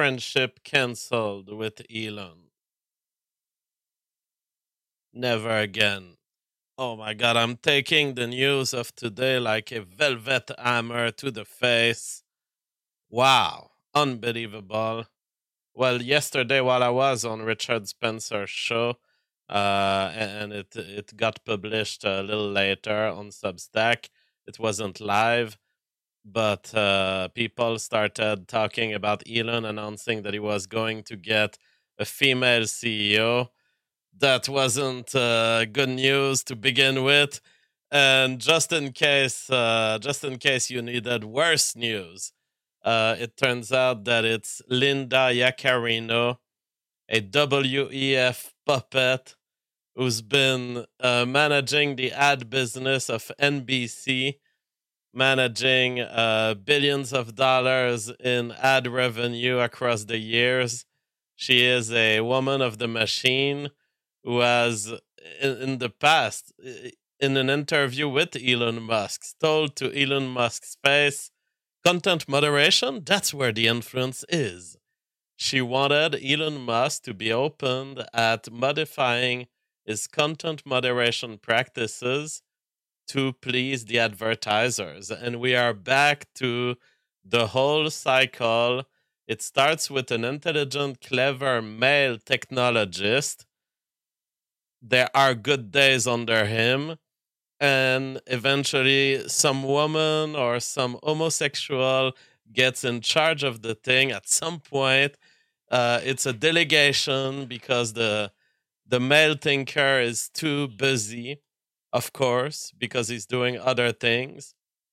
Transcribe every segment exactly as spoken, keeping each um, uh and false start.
friendship canceled with Elon. Never again. Oh my god, I'm taking the news of today like a velvet hammer to the face. Wow, unbelievable. Well, yesterday while I was on Richard Spencer's show, uh, and it it got published a little later on Substack. It wasn't live, but uh, people started talking about Elon announcing that he was going to get a female C E O. That wasn't uh, good news to begin with, and just in case, uh, just in case you needed worse news, uh, it turns out that it's Linda Yaccarino, a W E F puppet who's been uh, managing the ad business of N B C, managing uh, billions of dollars in ad revenue across the years. She is a woman of the machine who has, in, in the past, in an interview with Elon Musk, told to Elon Musk's face, content moderation, that's where the influence is. She wanted Elon Musk to be open at modifying his content moderation practices to please the advertisers. And we are back to the whole cycle. It starts with an intelligent, clever male technologist. There are good days under him. And eventually, some woman or some homosexual gets in charge of the thing. At some point, uh, it's a delegation because the the male thinker is too busy, of course, because he's doing other things.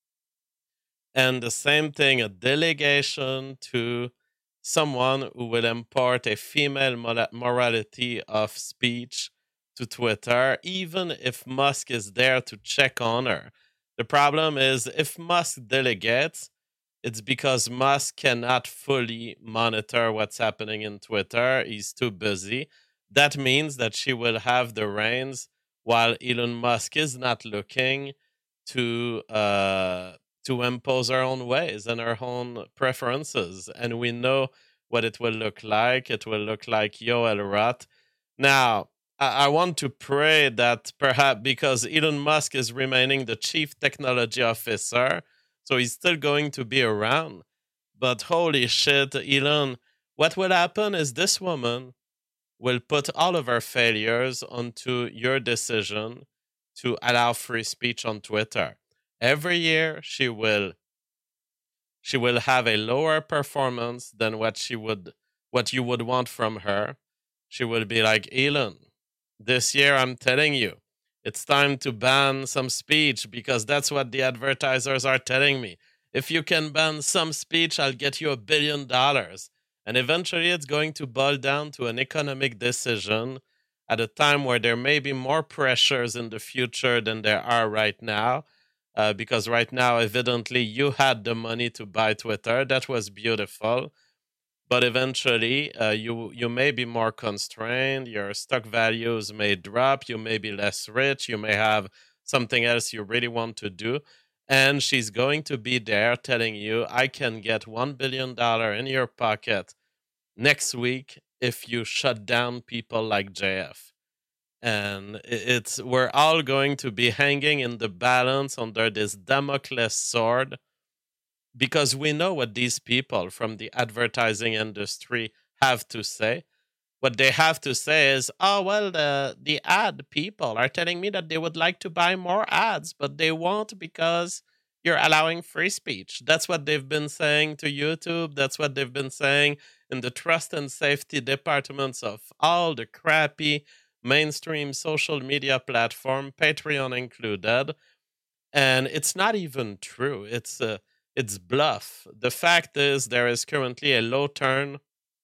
And the same thing, a delegation to someone who will import a female mora- morality of speech to Twitter, even if Musk is there to check on her. The problem is if Musk delegates, it's because Musk cannot fully monitor what's happening in Twitter. He's too busy. That means that she will have the reins while Elon Musk is not looking to uh, to impose her own ways and her own preferences. And we know what it will look like. It will look like Yoel Roth. Now, I, I want to pray that perhaps because Elon Musk is remaining the chief technology officer, so he's still going to be around. But holy shit, Elon, what will happen is this woman will put all of her failures onto your decision to allow free speech on Twitter. Every year she will she will have a lower performance than what she would what you would want from her. She will be like, Elon, this year I'm telling you, it's time to ban some speech because that's what the advertisers are telling me. If you can ban some speech, I'll get you a billion dollars. And eventually it's going to boil down to an economic decision at a time where there may be more pressures in the future than there are right now. Uh, because right now, evidently, you had the money to buy Twitter. That was beautiful. But eventually, uh, you you may be more constrained. Your stock values may drop. You may be less rich. You may have something else you really want to do. And she's going to be there telling you, I can get one billion dollars in your pocket next week if you shut down people like J F. And it's we're all going to be hanging in the balance under this Damocles sword because we know what these people from the advertising industry have to say. What they have to say is, oh, well, the, the ad people are telling me that they would like to buy more ads, but they won't because you're allowing free speech. That's what they've been saying to YouTube. That's what they've been saying in the trust and safety departments of all the crappy mainstream social media platform, Patreon included. And it's not even true. It's uh, it's bluff. The fact is there is currently a low turn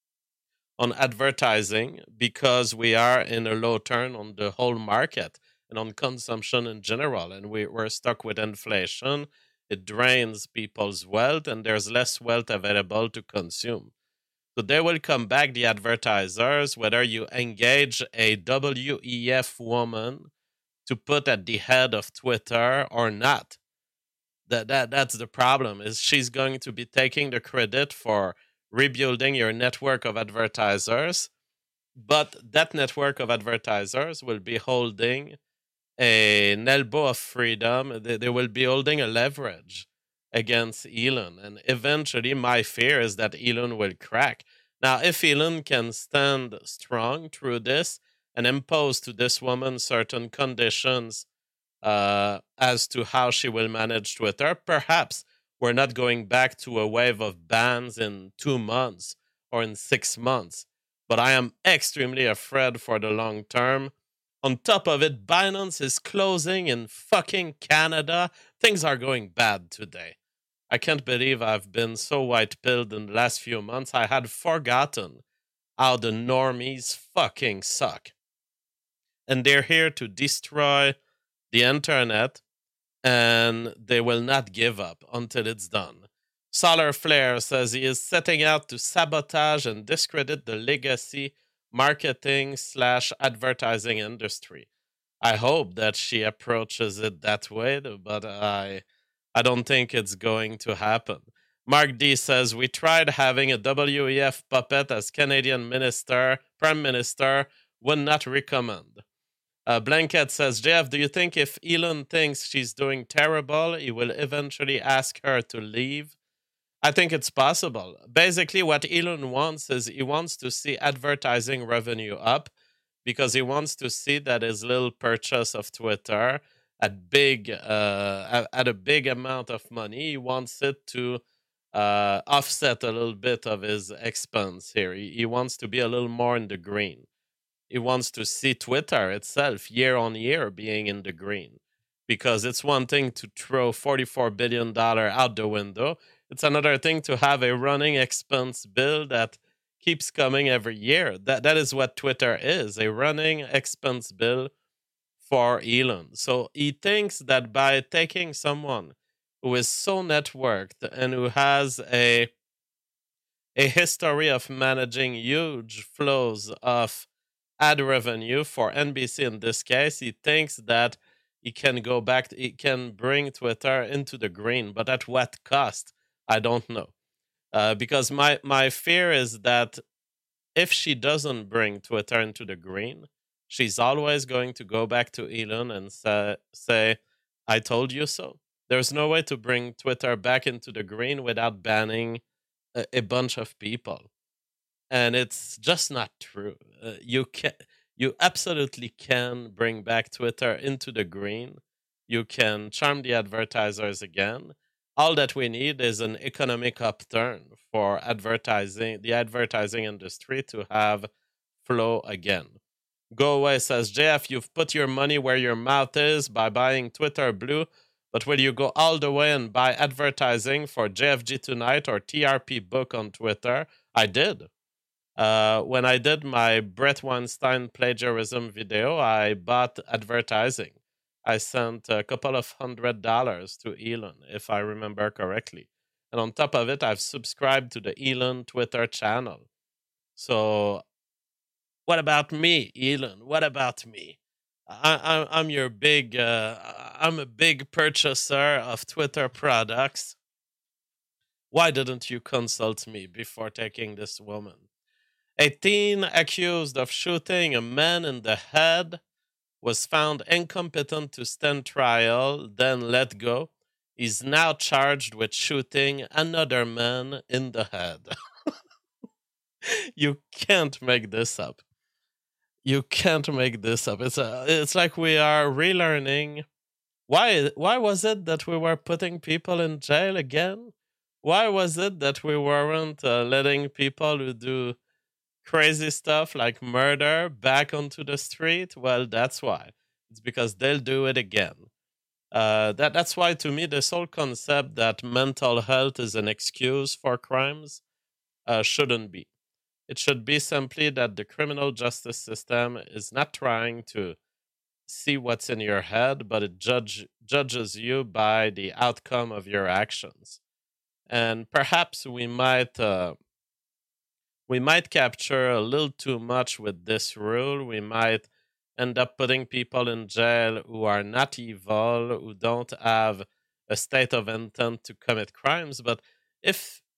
on advertising because we are in a low turn on the whole market and on consumption in general. And we, we're stuck with inflation. It drains people's wealth and there's less wealth available to consume. So they will come back, the advertisers, whether you engage a W E F woman to put at the head of Twitter or not. That, that that's the problem, is she's going to be taking the credit for rebuilding your network of advertisers, but that network of advertisers will be holding a, an elbow of freedom. They, they will be holding a leverage against Elon. And eventually, my fear is that Elon will crack. Now, if Elon can stand strong through this and impose to this woman certain conditions uh, as to how she will manage Twitter, perhaps we're not going back to a wave of bans in two months or in six months. But I am extremely afraid for the long term. On top of it, Binance is closing in fucking Canada. Things are going bad today. I can't believe I've been so white-pilled in the last few months. I had forgotten how the normies fucking suck. And they're here to destroy the internet, and they will not give up until it's done. Solar Flare says he is setting out to sabotage and discredit the legacy marketing slash advertising industry. I hope that she approaches it that way, but I I don't think it's going to happen. Mark D says, we tried having a W E F puppet as Canadian minister, prime minister, would not recommend. Uh, Blanket says, J F, do you think if Elon thinks she's doing terrible, he will eventually ask her to leave? I think it's possible. Basically, what Elon wants is he wants to see advertising revenue up because he wants to see that his little purchase of Twitter at big uh, at a big amount of money. He wants it to uh, offset a little bit of his expense here. He, he wants to be a little more in the green. He wants to see Twitter itself year on year being in the green, because it's one thing to throw forty-four billion dollars out the window. It's another thing to have a running expense bill that keeps coming every year. That that is what Twitter is, a running expense bill for Elon. So he thinks that by taking someone who is so networked and who has a a history of managing huge flows of ad revenue for N B C in this case, he thinks that he can go back, he can bring Twitter into the green, but at what cost? I don't know. Uh, because my, my fear is that if she doesn't bring Twitter into the green, she's always going to go back to Elon and say, say, I told you so. There's no way to bring Twitter back into the green without banning a, a bunch of people. And it's just not true. Uh, you can, you absolutely can bring back Twitter into the green. You can charm the advertisers again. All that we need is an economic upturn for advertising, the advertising industry to have flow again. Go Away says, J F, you've put your money where your mouth is by buying Twitter Blue, but will you go all the way and buy advertising for J F G Tonight or T R P Book on Twitter? I did. Uh, when I did my Brett Weinstein plagiarism video, I bought advertising. I sent a couple of hundred dollars to Elon, if I remember correctly. And on top of it, I've subscribed to the Elon Twitter channel. So, what about me, Elon? What about me? I, I, I'm your big, uh, I'm a big purchaser of Twitter products. Why didn't you consult me before taking this woman? A teen accused of shooting a man in the head was found incompetent to stand trial, then let go. He's now charged with shooting another man in the head. You can't make this up. You can't make this up. It's a, it's like we are relearning. Why why was it that we were putting people in jail again? Why was it that we weren't uh, letting people who do crazy stuff like murder back onto the street? Well, that's why. It's because they'll do it again. Uh, that that's why, to me, this whole concept that mental health is an excuse for crimes uh, shouldn't be. It should be simply that the criminal justice system is not trying to see what's in your head, but it judge judges you by the outcome of your actions. And perhaps we might. Uh, we might capture a little too much with this rule. We might end up putting people in jail who are not evil, who don't have a state of intent to commit crimes. But if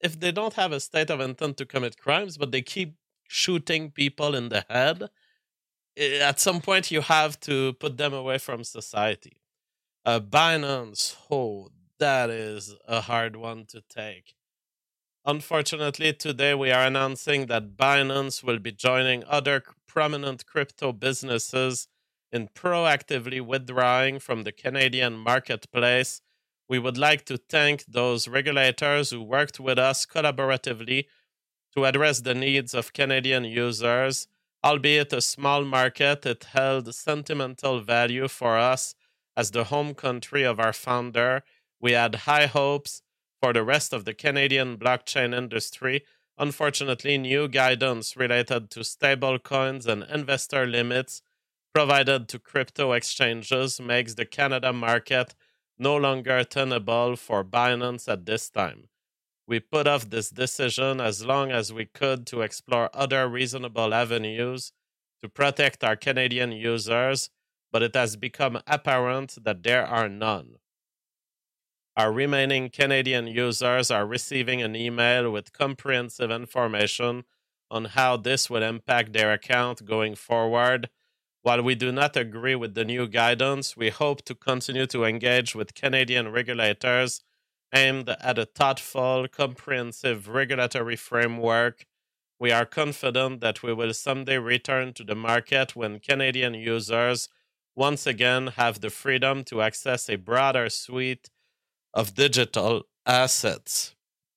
if they don't have a state of intent to commit crimes, but they keep shooting people in the head, at some point you have to put them away from society. Uh, Binance, oh, that is a hard one to take. Unfortunately, today we are announcing that Binance will be joining other prominent crypto businesses in proactively withdrawing from the Canadian marketplace. We would like to thank those regulators who worked with us collaboratively to address the needs of Canadian users. Albeit a small market, it held sentimental value for us as the home country of our founder. We had high hopes for the rest of the Canadian blockchain industry. Unfortunately, new guidance related to stablecoins and investor limits provided to crypto exchanges makes the Canada market no longer tenable for Binance at this time. We put off this decision as long as we could to explore other reasonable avenues to protect our Canadian users, but it has become apparent that there are none. Our remaining Canadian users are receiving an email with comprehensive information on how this will impact their account going forward. While we do not agree with the new guidance, we hope to continue to engage with Canadian regulators aimed at a thoughtful, comprehensive regulatory framework. We are confident that we will someday return to the market when Canadian users once again have the freedom to access a broader suite of digital assets.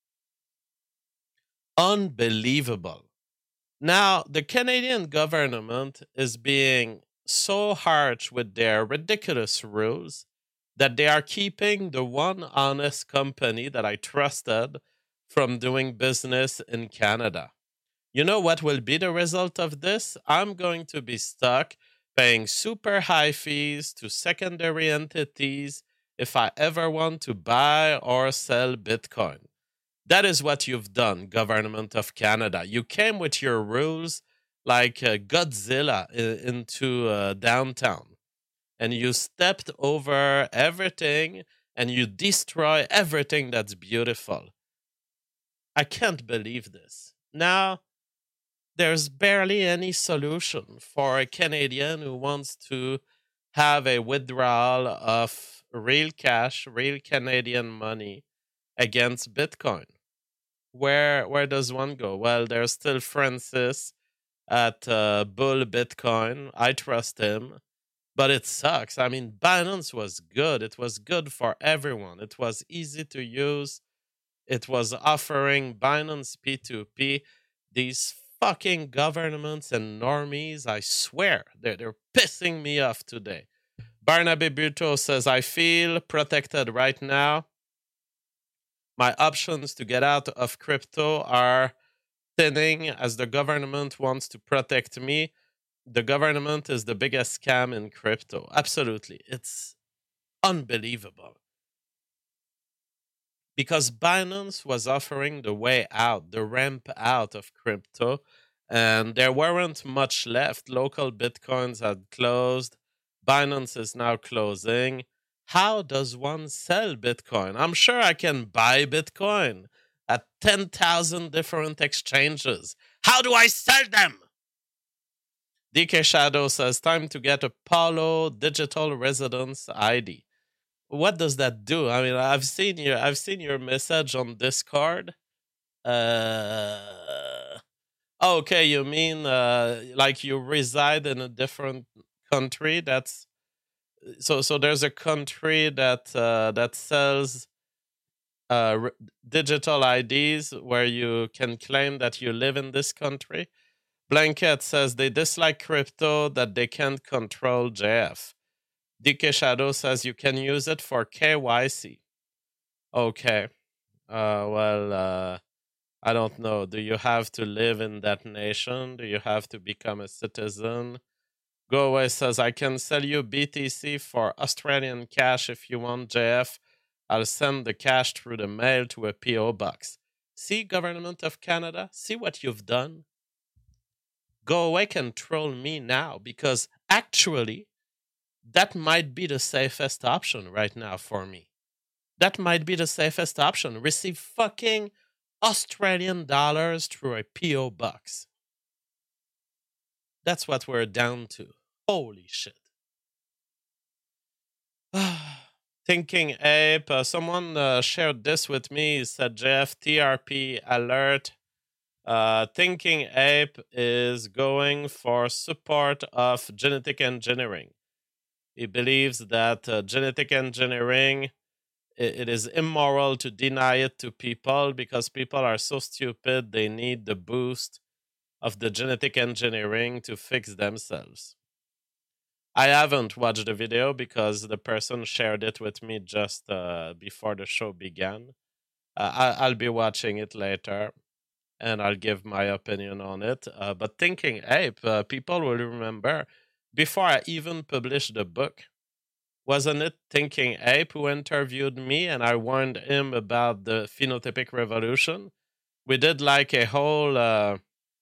Unbelievable. Now, the Canadian government is being so harsh with their ridiculous rules that they are keeping the one honest company that I trusted from doing business in Canada. You know what will be the result of this? I'm going to be stuck paying super high fees to secondary entities if I ever want to buy or sell Bitcoin. That is what you've done, Government of Canada. You came with your rules like uh, Godzilla I- into uh, downtown, and you stepped over everything and you destroy everything that's beautiful. I can't believe this. Now, there's barely any solution for a Canadian who wants to have a withdrawal of real cash, real Canadian money against Bitcoin. Where where does one go? Well, there's still Francis at uh, Bull Bitcoin. I trust him, but it sucks. I mean, Binance was good. It was good for everyone. It was easy to use. It was offering Binance P two P. These fucking governments and normies, I swear, they're, they're pissing me off today. Barnaby Buto says, I feel protected right now. My options to get out of crypto are thinning as the government wants to protect me. The government is the biggest scam in crypto. Absolutely. It's unbelievable. Because Binance was offering the way out, the ramp out of crypto, and there weren't much left. Local Bitcoins had closed. Binance is now closing. How does one sell Bitcoin? I'm sure I can buy Bitcoin at ten thousand different exchanges. How do I sell them? D K Shadow says, time to get a Palo Digital Residence I D. What does that do? I mean, I've seen your I've seen your message on Discord. Uh okay, you mean uh like you reside in a different country? That's so so there's a country that uh that sells uh r- digital I Ds where you can claim that you live in this country. Blanket says they dislike crypto that they can't control J F. D K Shadow says you can use it for K Y C. Okay. Uh, well, uh, I don't know. Do you have to live in that nation? Do you have to become a citizen? Go Away says I can sell you B T C for Australian cash if you want, J F. I'll send the cash through the mail to a P O box. See, Government of Canada? See what you've done? Go Away can troll me now because actually, that might be the safest option right now for me. That might be the safest option. Receive fucking Australian dollars through a P O box. That's what we're down to. Holy shit. Thinking Ape, uh, someone uh, shared this with me. He said, J F T R P alert. Uh, Thinking Ape is going for support of genetic engineering. He believes that uh, genetic engineering, it, it is immoral to deny it to people because people are so stupid they need the boost of the genetic engineering to fix themselves. I haven't watched the video because the person shared it with me just uh, before the show began. Uh, I, I'll be watching it later and I'll give my opinion on it. Uh, but Thinking Ape, uh, people will remember before I even published the book, wasn't it Thinking Ape who interviewed me and I warned him about the phenotypic revolution? We did like a whole. Uh,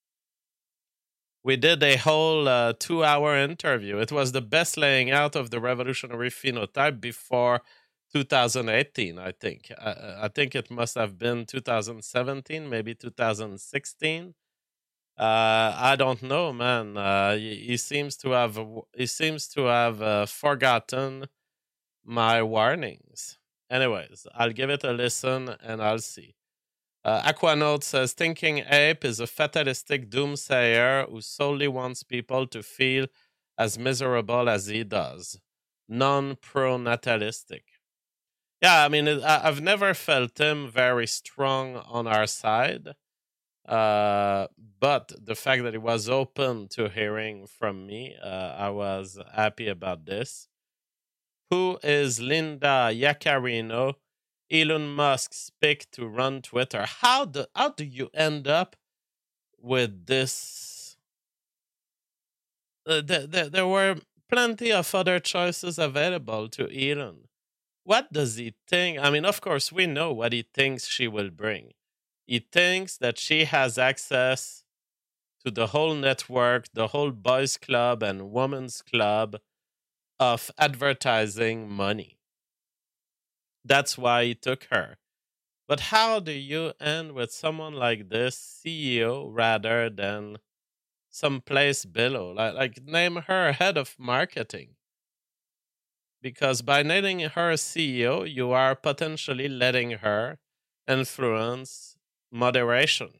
we did a whole uh, two-hour interview. It was the best laying out of the revolutionary phenotype before two thousand eighteen, I think. I, I think it must have been two thousand seventeen, maybe two thousand sixteen. Uh, I don't know, man. Uh, he, he seems to have he seems to have uh, forgotten my warnings. Anyways, I'll give it a listen and I'll see. Uh, Aquanote says Thinking Ape is a fatalistic doomsayer who solely wants people to feel as miserable as he does. Non pronatalistic. Yeah, I mean, it, I, I've never felt him very strong on our side. Uh, but the fact that he was open to hearing from me, uh, I was happy about this. Who is Linda Yaccarino? Elon Musk's pick to run Twitter. How do how do you end up with this? Uh, th- th- there were plenty of other choices available to Elon. What does he think? I mean, of course, we know what he thinks she will bring. He thinks that she has access to the whole network, the whole boys' club and women's club of advertising money. That's why he took her. But how do you end with someone like this, C E O, rather than someplace below? Like, like name her head of marketing. Because by naming her C E O, you are potentially letting her influence moderation.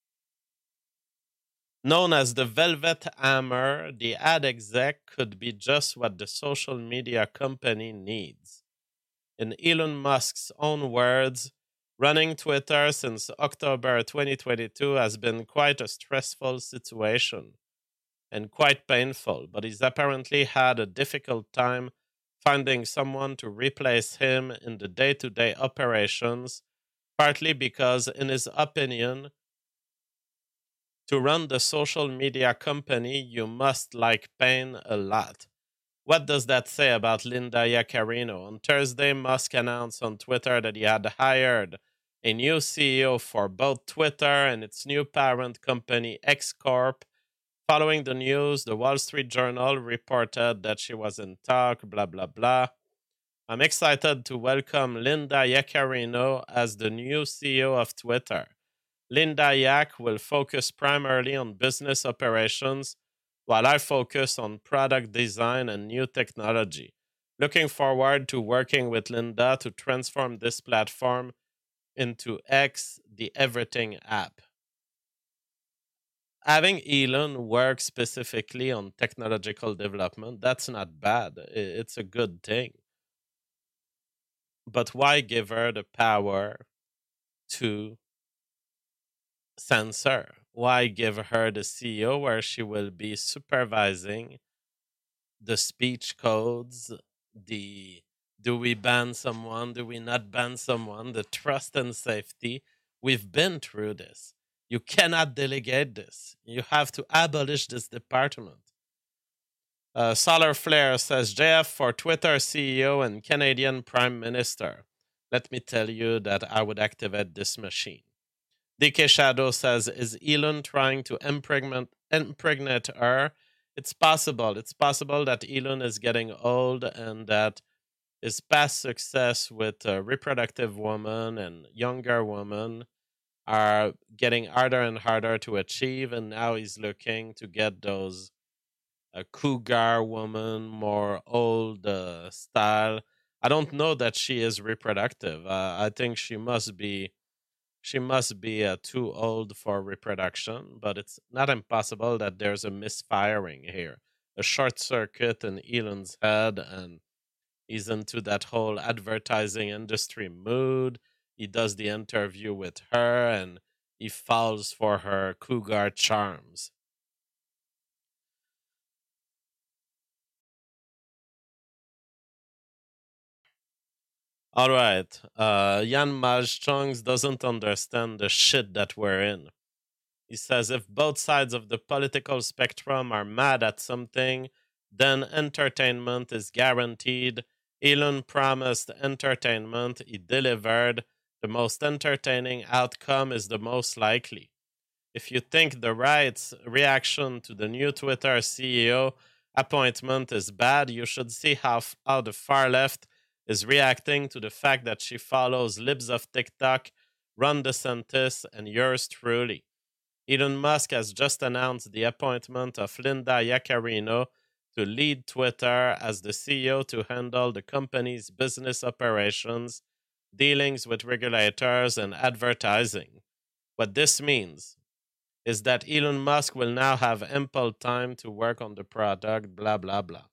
Known as the Velvet Hammer, the ad exec could be just what the social media company needs. In Elon Musk's own words, running Twitter since October twenty twenty-two has been quite a stressful situation and quite painful, but he's apparently had a difficult time finding someone to replace him in the day to day operations, partly because, in his opinion, to run the social media company, you must like pain a lot. What does that say about Linda Yaccarino? On Thursday, Musk announced on Twitter that he had hired a new C E O for both Twitter and its new parent company, X Corp. Following the news, the Wall Street Journal reported that she was in talk, blah, blah, blah. I'm excited to welcome Linda Yaccarino as the new C E O of Twitter. Linda Yak will focus primarily on business operations, while I focus on product design and new technology. Looking forward to working with Linda to transform this platform into X, the Everything app. Having Elon work specifically on technological development, that's not bad. It's a good thing. But why give her the power to censor? Why give her the C E O where she will be supervising the speech codes, the do we ban someone, do we not ban someone, the trust and safety? We've been through this. You cannot delegate this. You have to abolish this department. Uh, Solar Flare says J F for Twitter C E O and Canadian Prime Minister. Let me tell you that I would activate this machine. D K Shadow says, is Elon trying to impregnate, impregnate her? It's possible. It's possible that Elon is getting old and that his past success with uh, reproductive women and younger women are getting harder and harder to achieve, and now he's looking to get those uh, cougar woman, more old uh, style. I don't know that she is reproductive. Uh, I think she must be she must be uh, too old for reproduction, but it's not impossible that there's a misfiring here, a short circuit in Elon's head, and he's into that whole advertising industry mood. He does the interview with her and he falls for her cougar charms. All right. Uh, Jan Majchongs doesn't understand the shit that we're in. He says if both sides of the political spectrum are mad at something, then entertainment is guaranteed. Elon promised entertainment, he delivered. The most entertaining outcome is the most likely. If you think the right's reaction to the new Twitter C E O appointment is bad, you should see how, how the far left is reacting to the fact that she follows libs of TikTok, Ron DeSantis, and yours truly. Elon Musk has just announced the appointment of Linda Yaccarino to lead Twitter as the C E O to handle the company's business operations, dealings with regulators, and advertising. What this means is that Elon Musk will now have ample time to work on the product, blah, blah, blah.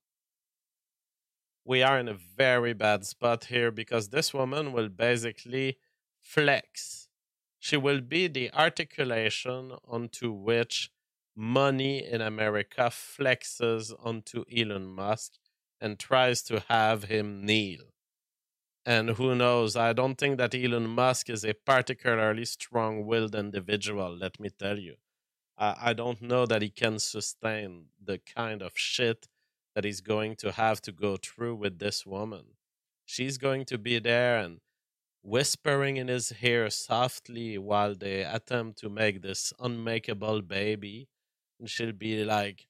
We are in a very bad spot here because this woman will basically flex. She will be the articulation onto which money in America flexes onto Elon Musk and tries to have him kneel. And who knows, I don't think that Elon Musk is a particularly strong willed individual, let me tell you. I, I don't know that he can sustain the kind of shit that he's going to have to go through with this woman. She's going to be there and whispering in his ear softly while they attempt to make this unmakeable baby. And she'll be like,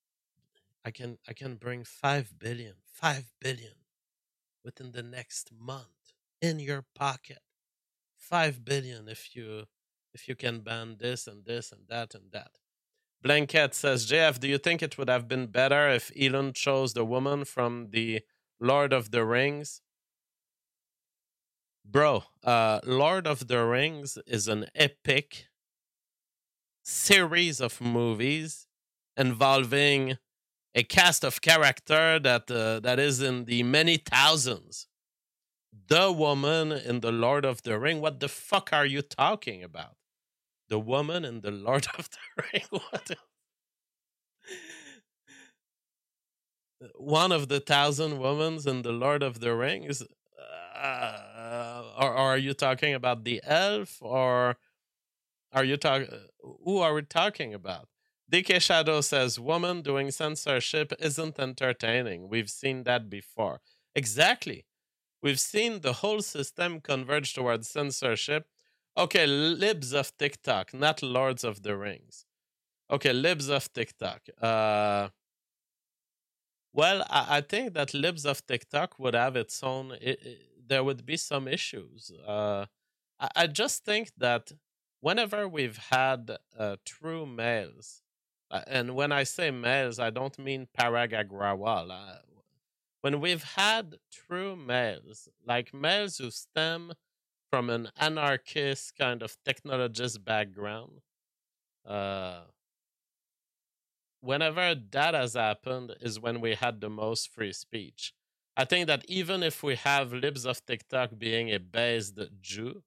I can I can bring five billion, five billion within the next month in your pocket. Five billion if you if you can ban this and this and that and that. Blanket says, J F, do you think it would have been better if Elon chose the woman from the Lord of the Rings? Bro, uh, Lord of the Rings is an epic series of movies involving a cast of character that uh, that is in the many thousands. The woman in the Lord of the Ring. What the fuck are you talking about? The woman in the Lord of the Ring. What? One of the thousand women in the Lord of the Rings. Uh, or, or are you talking about the elf, or are you talking? Who are we talking about? D K Shadow says, "Woman doing censorship isn't entertaining. We've seen that before." Exactly. We've seen the whole system converge towards censorship. Okay, libs of TikTok, not Lords of the Rings. Okay, libs of TikTok. Uh, well, I, I think that libs of TikTok would have its own. I I there would be some issues. Uh, I, I just think that whenever we've had uh, true males, uh, and when I say males, I don't mean Parag Agrawal. Uh, when we've had true males, like males who stem from an anarchist kind of technologist background, uh, whenever that has happened is when we had the most free speech. I think that even if we have libs of TikTok being a based Jew,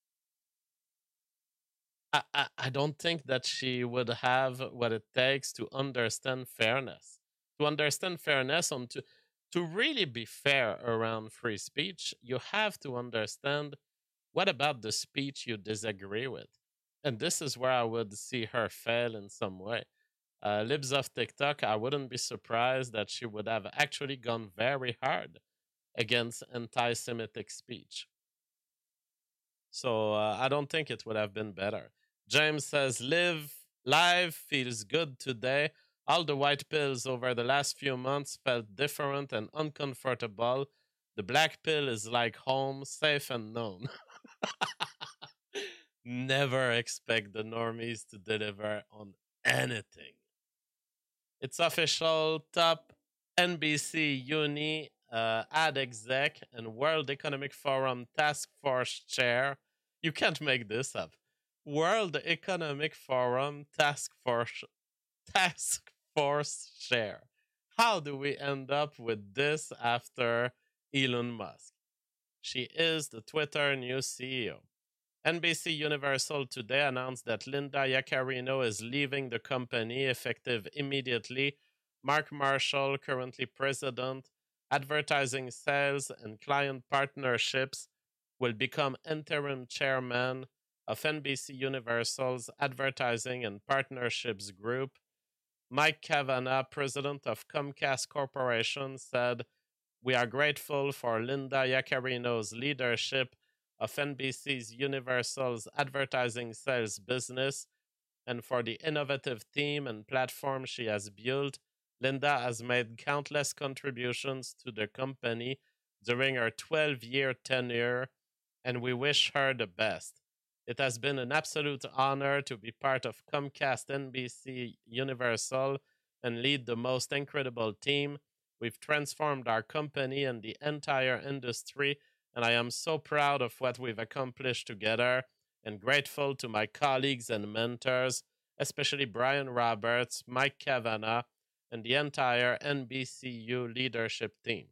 I, I, I don't think that she would have what it takes to understand fairness. To understand fairness on to to really be fair around free speech, you have to understand what about the speech you disagree with. And this is where I would see her fail in some way. Uh, Libs of TikTok, I wouldn't be surprised that she would have actually gone very hard against anti Semitic speech. So uh, I don't think it would have been better. James says, Live live feels good today. All the white pills over the last few months felt different and uncomfortable. The black pill is like home, safe and known. Never expect the normies to deliver on anything. It's official. Top N B C Uni uh, ad exec and World Economic Forum Task Force chair. You can't make this up. World Economic Forum Task Force Task Force chair. How do we end up with this after Elon Musk? She is the Twitter new C E O. N B C Universal today announced that Linda Yaccarino is leaving the company effective immediately. Mark Marshall, currently president, advertising sales and client partnerships, will become interim chairman of N B C Universal's Advertising and Partnerships Group. Mike Kavanagh, president of Comcast Corporation, said, "We are grateful for Linda Yaccarino's leadership of N B C's Universal's advertising sales business and for the innovative team and platform she has built. Linda has made countless contributions to the company during her twelve-year tenure, and we wish her the best. It has been an absolute honor to be part of Comcast N B C Universal and lead the most incredible team. We've transformed our company and the entire industry, and I am so proud of what we've accomplished together and grateful to my colleagues and mentors, especially Brian Roberts, Mike Kavanagh, and the entire N B C U leadership team."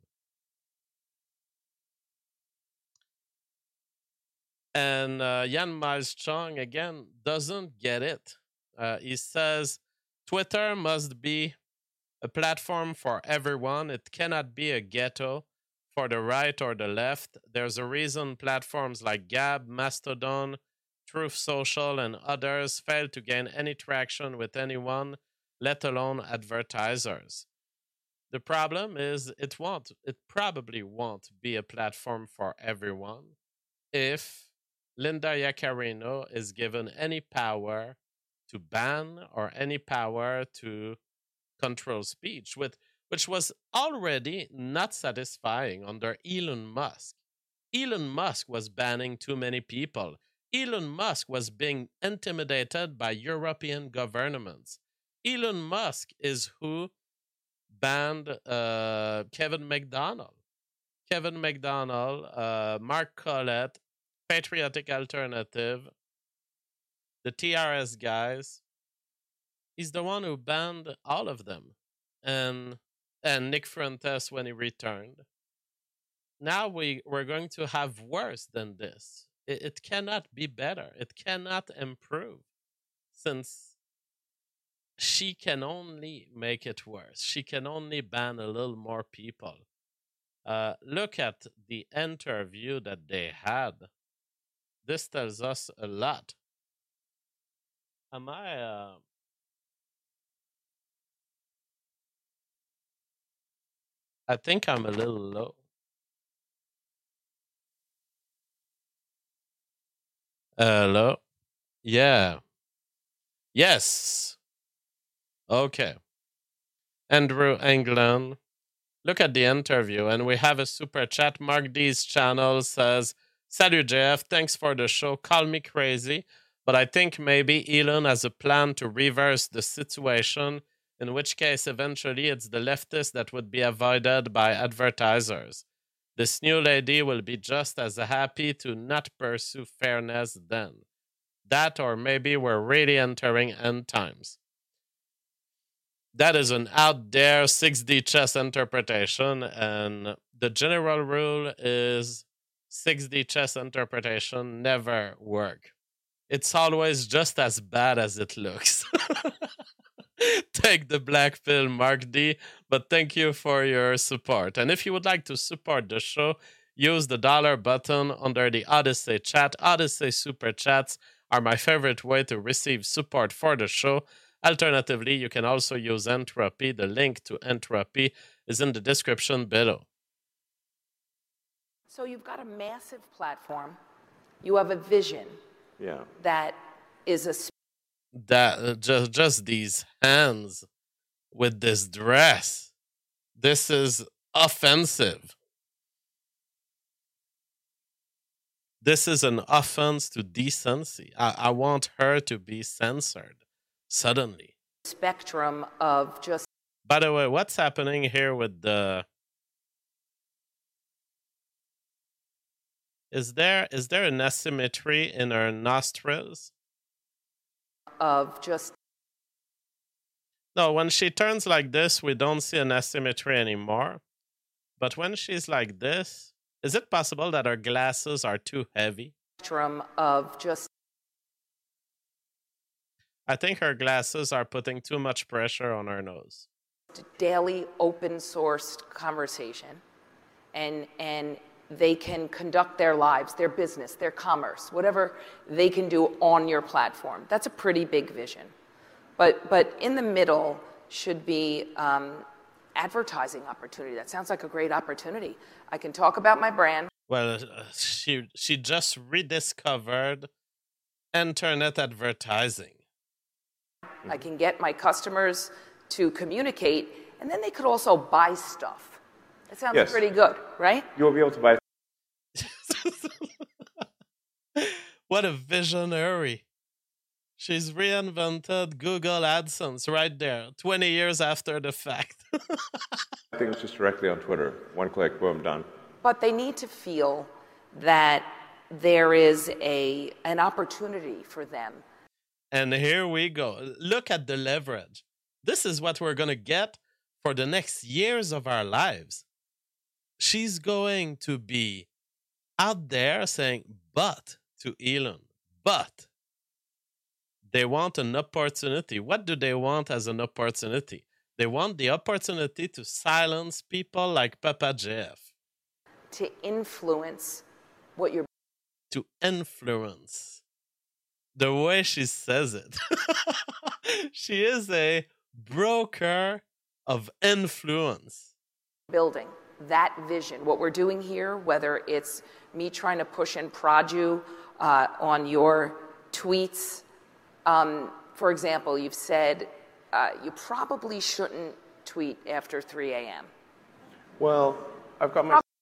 And uh, Jan Miles Chung, again, doesn't get it. Uh, he says Twitter must be a platform for everyone. It cannot be a ghetto for the right or the left. There's a reason platforms like Gab, Mastodon, Truth Social, and others fail to gain any traction with anyone, let alone advertisers. The problem is it won't, it probably won't be a platform for everyone if Linda Yaccarino is given any power to ban or any power to control speech, with, which was already not satisfying under Elon Musk. Elon Musk was banning too many people. Elon Musk was being intimidated by European governments. Elon Musk is who banned uh, Kevin McDonald. Kevin McDonald, uh, Mark Collett, Patriotic Alternative, the T R S guys. He's the one who banned all of them. And and Nick Fuentes when he returned. Now we, we're going to have worse than this. It, it cannot be better. It cannot improve, since she can only make it worse. She can only ban a little more people. Uh, look at the interview that they had. This tells us a lot. Am I... Uh, I think I'm a little low. Hello? Yeah. Yes. Okay. Andrew England. Look at the interview, and we have a super chat. Mark D's channel says, "Salut J F, thanks for the show. Call me crazy, but I think maybe Elon has a plan to reverse the situation, in which case eventually it's the leftists that would be avoided by advertisers. This new lady will be just as happy to not pursue fairness then. That, or maybe we're really entering end times." That is an out there six D chess interpretation, and the general rule is six D chess interpretation never work. It's always just as bad as it looks. Take the black pill, Mark D, but thank you for your support. And if you would like to support the show, use the dollar button under the Odyssey chat. Odyssey super chats are my favorite way to receive support for the show. Alternatively, you can also use Entropy. The link to Entropy is in the description below. So you've got a massive platform. You have a vision. Yeah. That is a... That uh, just just these hands with this dress. This is offensive. This is an offense to decency. I, I want her to be censored suddenly. Spectrum of just. By the way, what's happening here with the... Is there is there an asymmetry in her nostrils? Of just. No, when she turns like this, we don't see an asymmetry anymore. But when she's like this, is it possible that her glasses are too heavy? Spectrum of just. I think her glasses are putting too much pressure on her nose. Daily open sourced conversation, and and they can conduct their lives, their business, their commerce, whatever they can do on your platform. That's a pretty big vision. But but in the middle should be um, advertising opportunity. That sounds like a great opportunity. I can talk about my brand. Well, uh, she she just rediscovered internet advertising. I can get my customers to communicate, and then they could also buy stuff. That sounds Yes. pretty good, right? You will be able to buy. What a visionary. She's reinvented Google AdSense right there, twenty years after the fact. Things just directly on Twitter. One click, boom, done. But they need to feel that there is a an opportunity for them. And here we go. Look at the leverage. This is what we're going to get for the next years of our lives. She's going to be out there saying, but to Elon, but they want an opportunity. What do they want as an opportunity? They want the opportunity to silence people like Papa Jeff. To influence what you're. To influence. The way she says it. She is a broker of influence. Building that vision, what we're doing here, whether it's me trying to push and prod you uh, on your tweets. Um, for example, you've said uh, you probably shouldn't tweet after three a.m. Well, I've got my.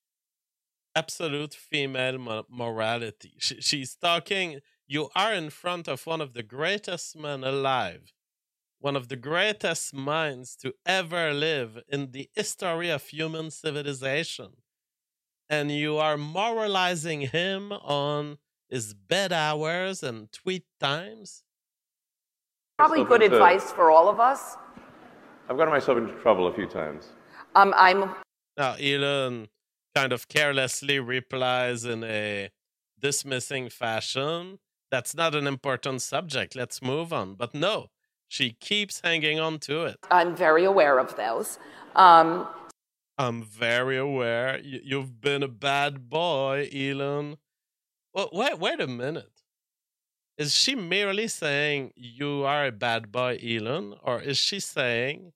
Absolute female mo- morality. She, she's talking, you are in front of one of the greatest men alive, one of the greatest minds to ever live in the history of human civilization. And you are moralizing him on his bed hours and tweet times. Probably Myself good into- advice for all of us. I've gotten myself into trouble a few times. Um, I'm Now, Elon kind of carelessly replies in a dismissing fashion. That's not an important subject. Let's move on. But no, she keeps hanging on to it. I'm very aware of those. Um, I'm very aware. You, you've been a bad boy, Elon. Well, wait, wait a minute. Is she merely saying you are a bad boy, Elon? Or is she saying,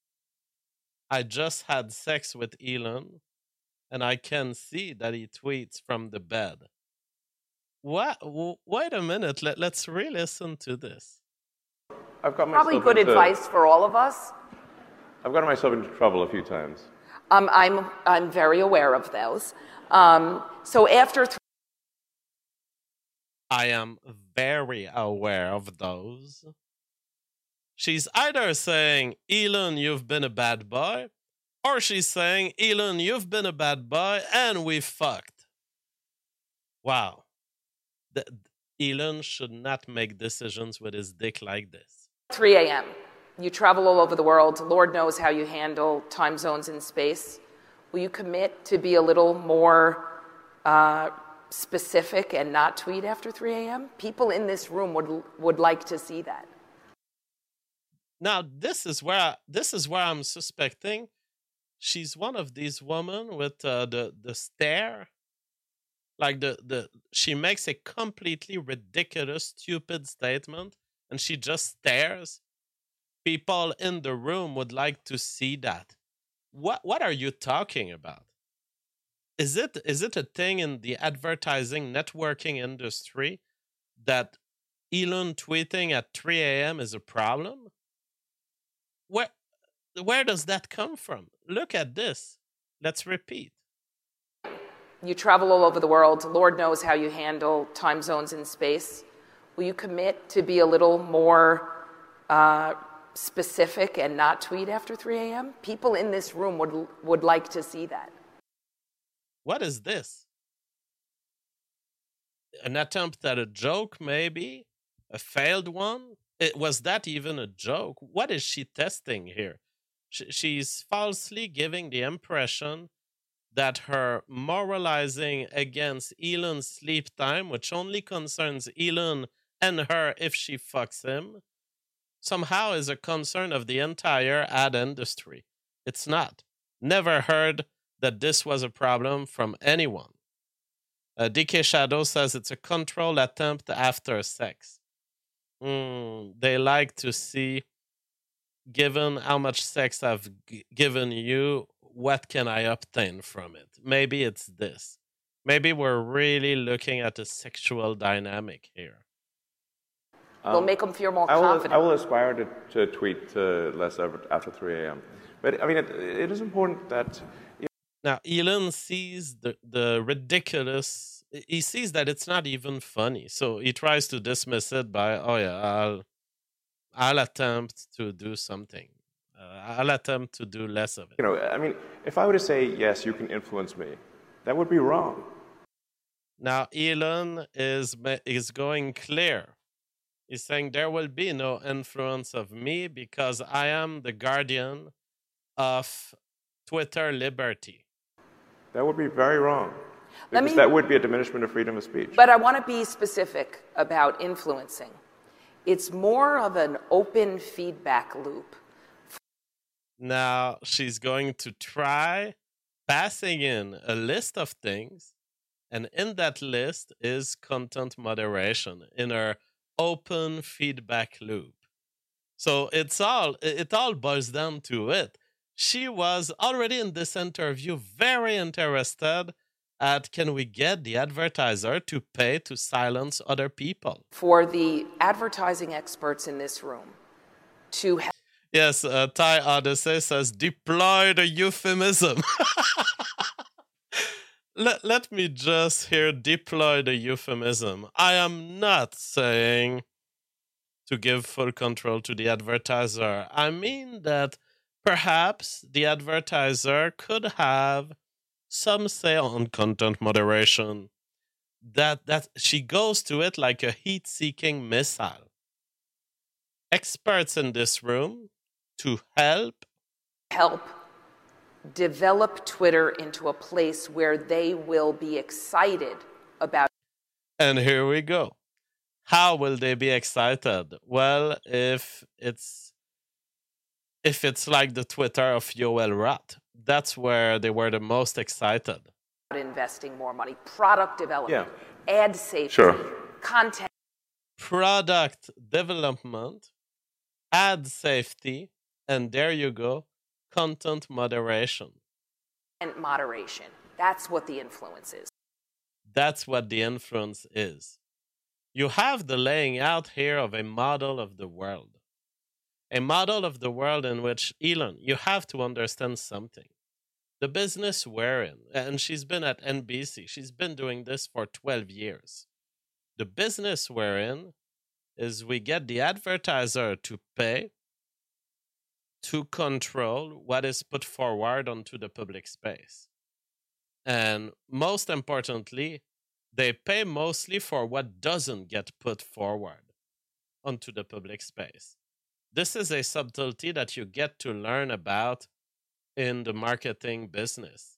I just had sex with Elon and I can see that he tweets from the bed? What? W- Wait a minute. Let, let's re-listen to this. I've got myself probably good into, advice for all of us. I've gotten myself into trouble a few times. Um, I'm I'm very aware of those. Um, so after. Th- I am very aware of those. She's either saying, Elon, you've been a bad boy, or she's saying, Elon, you've been a bad boy, and we fucked. Wow. The, Elon should not make decisions with his dick like this. three a.m. You travel all over the world. Lord knows how you handle time zones in space. Will you commit to be a little more uh, specific and not tweet after three a.m.? People in this room would would like to see that. Now, this is where this is where I'm suspecting she's one of these women with uh, the the stare. Like the, the she makes a completely ridiculous, stupid statement, and she just stares. People in the room would like to see that. What what are you talking about? Is it is it a thing in the advertising networking industry that Elon tweeting at three a.m. is a problem? Where where does that come from? Look at this. Let's repeat. You travel all over the world. Lord knows how you handle time zones in space. Will you commit to be a little more uh, specific and not tweet after three a.m.? People in this room would would like to see that. What is this? An attempt at a joke, maybe? A failed one? It, was that even a joke? What is she testing here? She, she's falsely giving the impression that her moralizing against Elon's sleep time, which only concerns Elon and her if she fucks him, somehow is a concern of the entire ad industry. It's not. Never heard that this was a problem from anyone. Uh, D K Shadow says it's a control attempt after sex. Mm, they like to see, given how much sex I've g- given you, what can I obtain from it? Maybe it's this. Maybe we're really looking at a sexual dynamic here. We'll Um, make them feel more I will, confident. I will aspire to, to tweet uh, less ever- after three a.m. But I mean, it, it is important that Now, Elon sees the, the ridiculous, he sees that it's not even funny. So he tries to dismiss it by, oh yeah, I'll, I'll attempt to do something. Uh, I'll attempt to do less of it. you know, I mean, if I were to say yes, you can influence me, that would be wrong. Now, Elon is, ma- is going clear. He's saying there will be no influence of me because I am the guardian of Twitter liberty. That would be very wrong. Let Because me- that would be a diminishment of freedom of speech. But I want to be specific about influencing. It's more of an open feedback loop. Now she's going to try passing in a list of things, and in that list is content moderation in her open feedback loop. So it's all it all boils down to it. She was already in this interview very interested at, can we get the advertiser to pay to silence other people? For the advertising experts in this room to help. Yes, uh, Thai Odyssey says, deploy the euphemism. let, let me just here deploy the euphemism. I am not saying to give full control to the advertiser. I mean that perhaps the advertiser could have some say on content moderation. That, that she goes to it like a heat-seeking missile. Experts in this room to help help develop Twitter into a place where they will be excited about. And here we go. How will they be excited? Well, if it's if it's like the Twitter of Yoel Roth, that's where they were the most excited. Investing more money, product development, ad safety, Sure. content Product development, ad safety, and there you go, content moderation. moderation. That's what the influence is. That's what the influence is. You have the laying out here of a model of the world. A model of the world in which, Elon, you have to understand something. The business we're in, and she's been at N B C, she's been doing this for twelve years. The business we're in is we get the advertiser to pay to control what is put forward onto the public space. And most importantly, they pay mostly for what doesn't get put forward onto the public space. This is a subtlety that you get to learn about in the marketing business.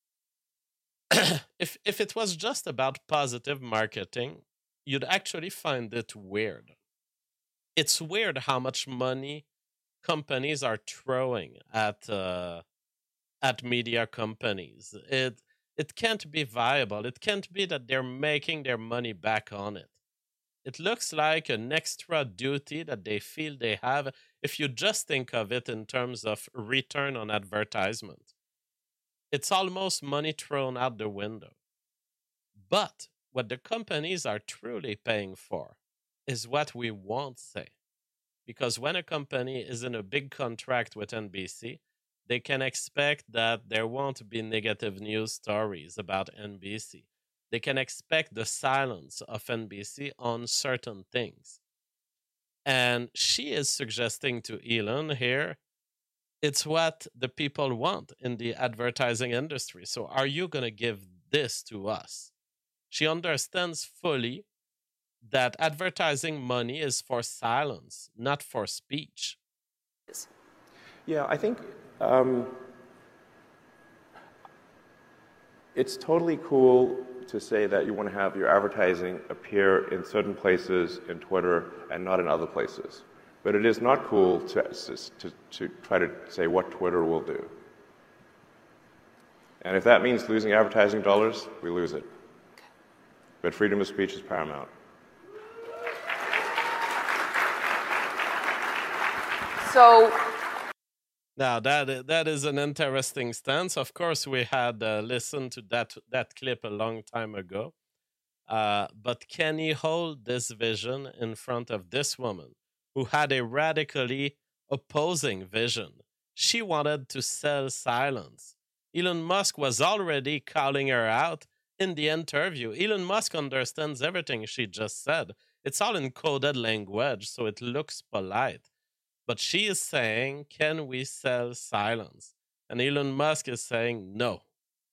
if if it was just about positive marketing, you'd actually find it weird. It's weird how much money companies are throwing at uh, at media companies. It it can't be viable. It can't be that they're making their money back on it. It looks like an extra duty that they feel they have if you just think of it in terms of return on advertisement. It's almost money thrown out the window. But what the companies are truly paying for is what we won't say. Because when a company is in a big contract with N B C, they can expect that there won't be negative news stories about N B C. They can expect the silence of N B C on certain things. And she is suggesting to Elon here, it's what the people want in the advertising industry. So are you going to give this to us? She understands fully that advertising money is for silence, not for speech. Yeah, I think um, it's totally cool to say that you want to have your advertising appear in certain places in Twitter and not in other places. But it is not cool to, to, to try to say what Twitter will do. And if that means losing advertising dollars, we lose it. But freedom of speech is paramount. So now that that is an interesting stance. Of course, we had uh, listened to that that clip a long time ago. Uh, but can he hold this vision in front of this woman who had a radically opposing vision? She wanted to sell silence. Elon Musk was already calling her out in the interview. Elon Musk understands everything she just said. It's all in coded language, so it looks polite. But she is saying, can we sell silence? And Elon Musk is saying, no.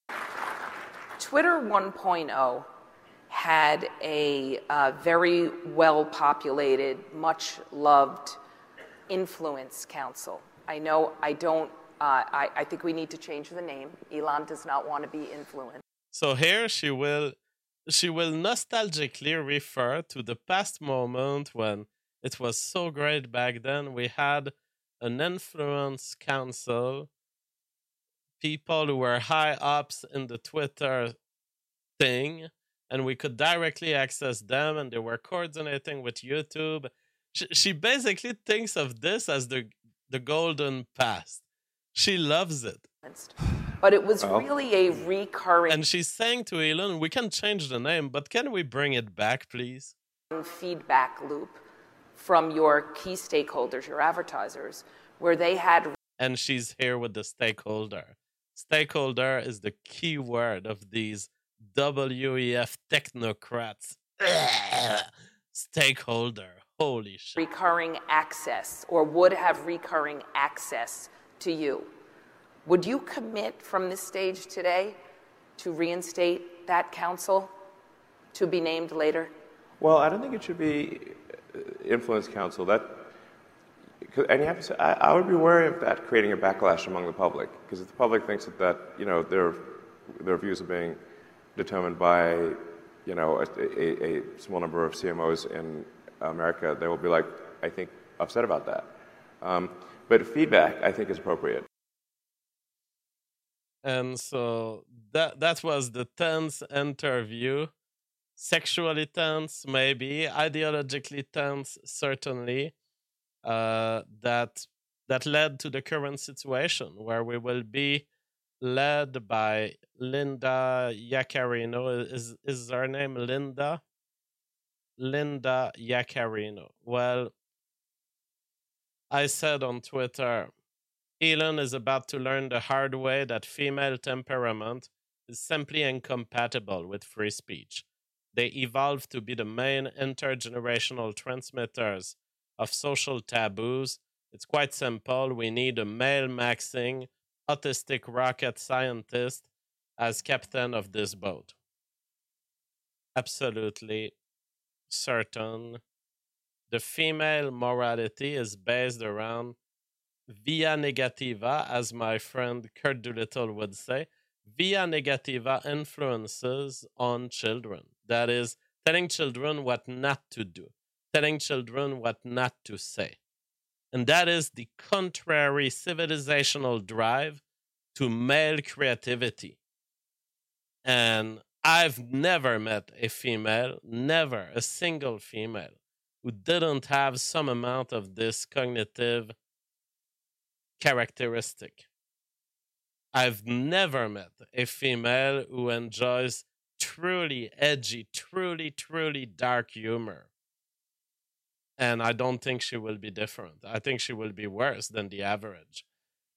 Twitter one point oh had a uh, very well-populated, much-loved influence council. I know I don't, uh, I, I think we need to change the name. Elon does not want to be influenced. So here she will, she will nostalgically refer to the past moment when it was so great back then. We had an influence council, people who were high ups in the Twitter thing, and we could directly access them, and they were coordinating with YouTube. She, she basically thinks of this as the, the golden past. She loves it. But it was well, really a recurring... And she's saying to Elon, we can change the name, but can we bring it back, please? ...feedback loop from your key stakeholders, your advertisers, where they had... And she's here with the stakeholder. Stakeholder is the key word of these W E F technocrats. Stakeholder, holy shit. Recurring access, or would have recurring access to you. Would you commit from this stage today to reinstate that council to be named later? Well, I don't think it should be influence council. That, and you have to say, I, I would be wary of that creating a backlash among the public, because if the public thinks that, that you know their their views are being determined by you know a, a, a small number of C M Os in America, they will be like, I think, upset about that. Um, but feedback, I think, is appropriate. And so that that was the tense interview. Sexually tense, maybe. Ideologically tense, certainly. Uh, that that led to the current situation where we will be led by Linda Yaccarino. Is is her name Linda? Linda Yaccarino. Well, I said on Twitter, Elon is about to learn the hard way that female temperament is simply incompatible with free speech. They evolved to be the main intergenerational transmitters of social taboos. It's quite simple. We need a male-maxing, autistic rocket scientist as captain of this boat. Absolutely certain. The female morality is based around via negativa, as my friend Kurt Doolittle would say. Via negativa influences on children. That is, telling children what not to do, telling children what not to say. And that is the contrary civilizational drive to male creativity. And I've never met a female, never a single female, who didn't have some amount of this cognitive characteristic. I've never met a female who enjoys truly edgy, truly, truly dark humor. And I don't think she will be different. I think she will be worse than the average.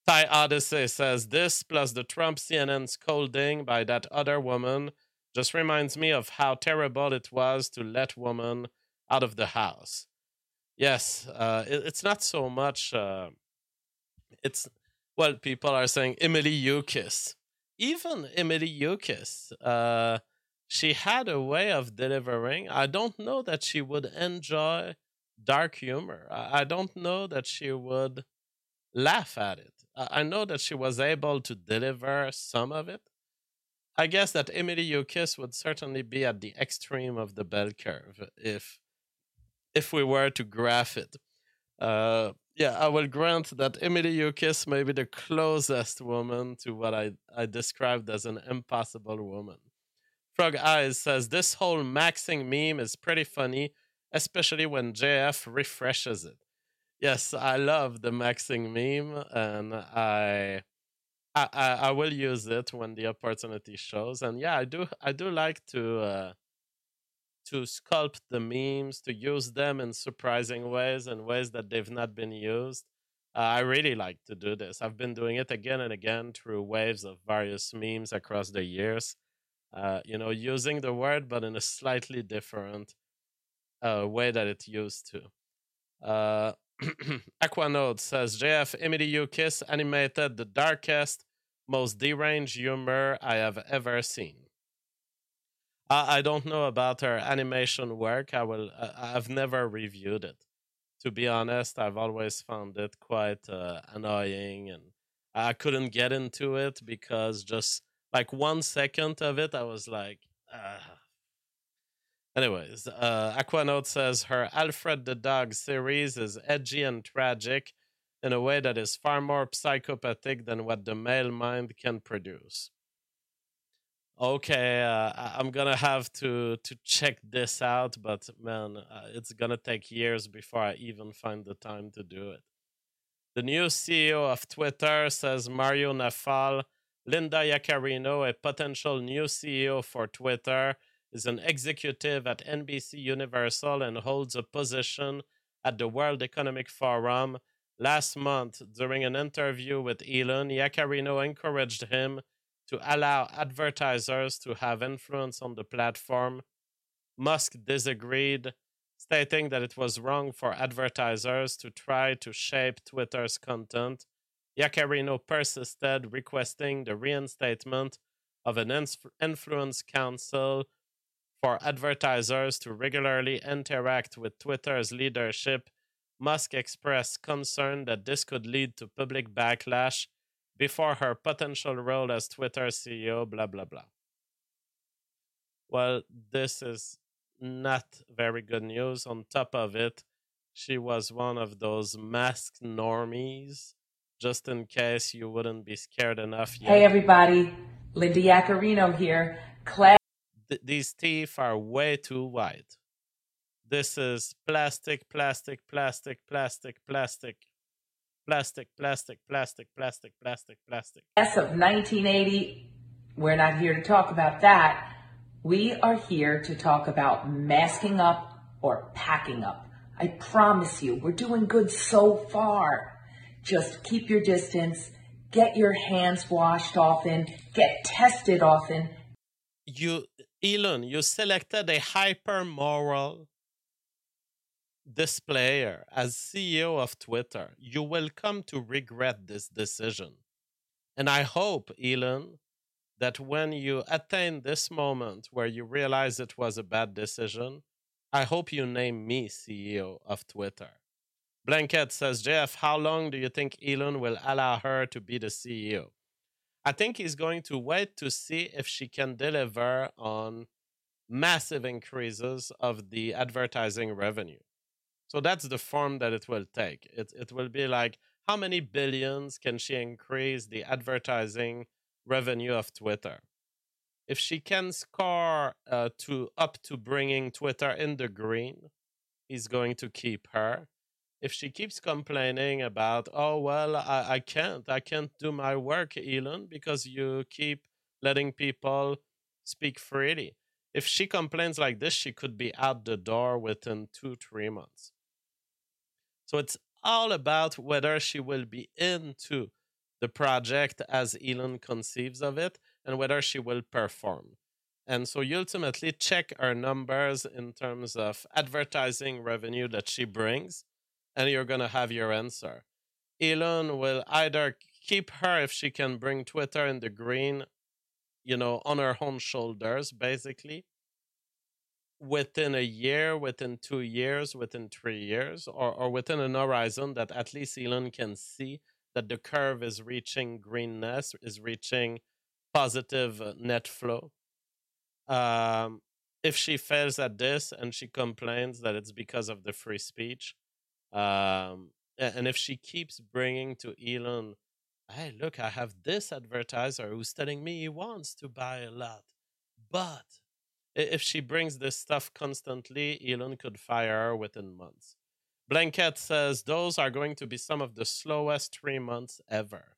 Thai Odyssey says this plus the Trump C N N scolding by that other woman just reminds me of how terrible it was to let women out of the house. Yes, uh, it, it's not so much. Uh, it's well, people are saying Emily Yukis. Even Emily Yukis, uh, she had a way of delivering. I don't know that she would enjoy dark humor. I, I don't know that she would laugh at it. I, I know that she was able to deliver some of it. I guess that Emily Yukis would certainly be at the extreme of the bell curve if if we were to graph it. Uh, yeah, I will grant that Emily Yukis may be the closest woman to what I, I described as an impossible woman. Frog Eyes says this whole maxing meme is pretty funny, especially when J F refreshes it. Yes, I love the maxing meme, and I, I I will use it when the opportunity shows. And yeah, I do I do like to uh, to sculpt the memes, to use them in surprising ways and ways that they've not been used. Uh, I really like to do this. I've been doing it again and again through waves of various memes across the years. Uh, you know, using the word, but in a slightly different uh, way that it used to. Uh, Aquanode says J F Emily Yukis animated the darkest, most deranged humor I have ever seen. I, I don't know about her animation work. I will. Uh, I've never reviewed it. To be honest, I've always found it quite uh, annoying, and I couldn't get into it because just like one second of it, I was like, ah. Anyways, uh, Aquanote says her Alfred the Dog series is edgy and tragic in a way that is far more psychopathic than what the male mind can produce. Okay, uh, I'm gonna have to to check this out, but man, uh, it's gonna take years before I even find the time to do it. The new C E O of Twitter says Mario Nafal, Linda Yaccarino, a potential new C E O for Twitter, is an executive at N B C Universal and holds a position at the World Economic Forum. Last month, during an interview with Elon, Yaccarino encouraged him to allow advertisers to have influence on the platform. Musk disagreed, stating that it was wrong for advertisers to try to shape Twitter's content. Yaccarino persisted, requesting the reinstatement of an influence council for advertisers to regularly interact with Twitter's leadership. Musk expressed concern that this could lead to public backlash before her potential role as Twitter C E O, blah, blah, blah. Well, this is not very good news. On top of it, she was one of those masked normies, just in case you wouldn't be scared enough yet. Hey, everybody. Linda Yaccarino here. Class. Th- these teeth are way too wide. This is plastic, plastic, plastic, plastic, plastic. Plastic, plastic, plastic, plastic, plastic, plastic. Class of nineteen eighty, we're not here to talk about that. We are here to talk about masking up or packing up. I promise you, we're doing good so far. Just keep your distance, get your hands washed often, get tested often. You, Elon, you selected a hyper-moral displayer as C E O of Twitter. You will come to regret this decision. And I hope, Elon, that when you attain this moment where you realize it was a bad decision, I hope you name me C E O of Twitter. Blanket says, J F, how long do you think Elon will allow her to be the C E O? I think he's going to wait to see if she can deliver on massive increases of the advertising revenue. So that's the form that it will take. It, it will be like, how many billions can she increase the advertising revenue of Twitter? If she can score uh, to up to bringing Twitter in the green, he's going to keep her. If she keeps complaining about, oh, well, I, I can't, I can't do my work, Elon, because you keep letting people speak freely. If she complains like this, she could be out the door within two, three months. So it's all about whether she will be into the project as Elon conceives of it and whether she will perform. And so you ultimately check her numbers in terms of advertising revenue that she brings, and you're going to have your answer. Elon will either keep her if she can bring Twitter in the green, you know, on her own shoulders, basically, within a year, within two years, within three years, or, or within an horizon that at least Elon can see that the curve is reaching greenness, is reaching positive uh, net flow. Um, if she fails at this and she complains that it's because of the free speech, um, a- and if she keeps bringing to Elon, hey, look, I have this advertiser who's telling me he wants to buy a lot, but i- if she brings this stuff constantly, Elon could fire her within months. Blanket says those are going to be some of the slowest three months ever.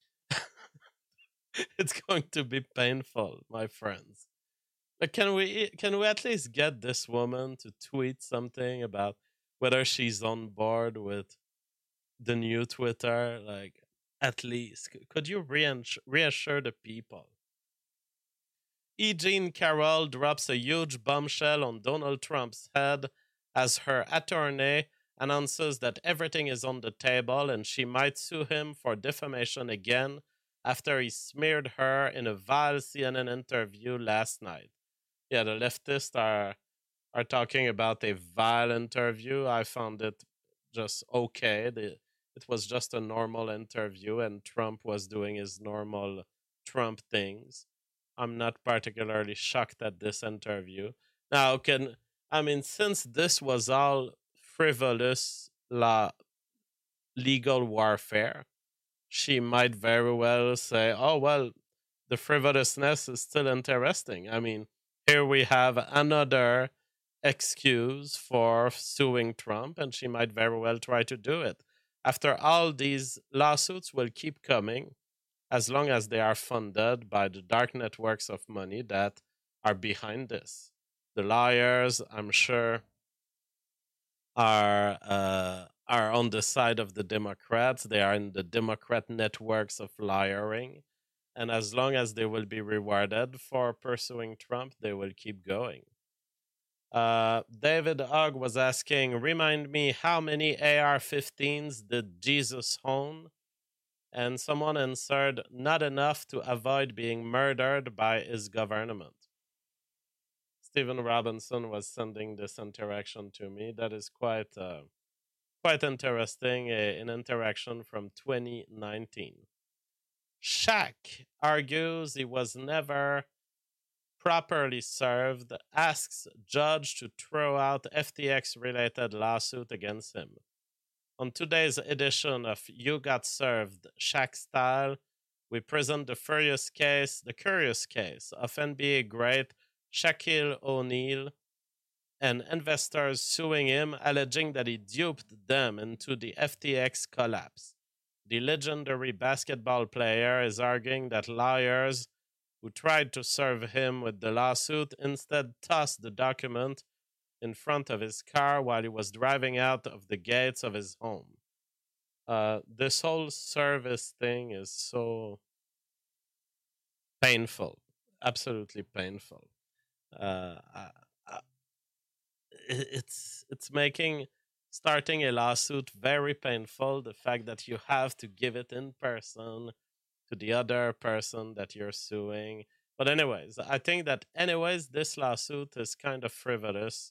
It's going to be painful, my friends. Like, can we can we at least get this woman to tweet something about whether she's on board with the new Twitter? Like, at least C- could you reassure, reassure the people? E. Jean Carroll drops a huge bombshell on Donald Trump's head as her attorney announces that everything is on the table and she might sue him for defamation again after he smeared her in a vile C N N interview last night. Yeah, the leftists are are talking about a vile interview. I found it just okay. The, it was just a normal interview, and Trump was doing his normal Trump things. I'm not particularly shocked at this interview. Now, can I mean, since this was all frivolous la, legal warfare, she might very well say, oh, well, the frivolousness is still interesting. I mean, here we have another excuse for suing Trump, and she might very well try to do it. After all, these lawsuits will keep coming as long as they are funded by the dark networks of money that are behind this. The lawyers, I'm sure, are uh, are on the side of the Democrats. They are in the Democrat networks of lawyering. And as long as they will be rewarded for pursuing Trump, they will keep going. Uh, David Hogg was asking, remind me how many A R fifteens did Jesus own? And someone answered, not enough to avoid being murdered by his government. Stephen Robinson was sending this interaction to me. That is quite uh, quite interesting, a, an interaction from twenty nineteen. Shaq argues he was never properly served, asks judge to throw out F T X-related lawsuit against him. On today's edition of You Got Served, Shaq Style, we present the furious case, the curious case of N B A great Shaquille O'Neal and investors suing him, alleging that he duped them into the F T X collapse. The legendary basketball player is arguing that lawyers who tried to serve him with the lawsuit instead tossed the document in front of his car while he was driving out of the gates of his home. Uh, this whole service thing is so painful, absolutely painful. Uh, I, I, it's it's making starting a lawsuit very painful. The fact that you have to give it in person to the other person that you're suing. But anyways, I think that anyways this lawsuit is kind of frivolous